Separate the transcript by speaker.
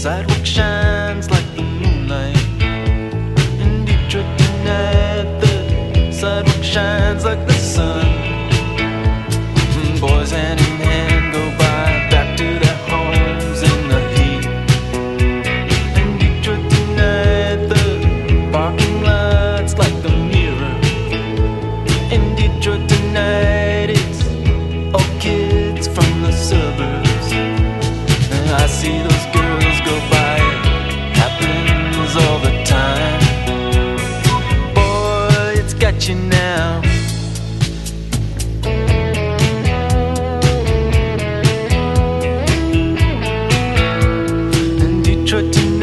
Speaker 1: sidewalk shines like the moonlight. In Detroit tonight, the sidewalk shines like the sun. Boys hand in hand go by, back to their homes in the heat. In Detroit tonight, the parking lot's like the mirror. In Detroit tonight, it's all kids from the suburbs. And I see those girls go by, it happens all the time. Boy, it's got you now. In Detroit tonight,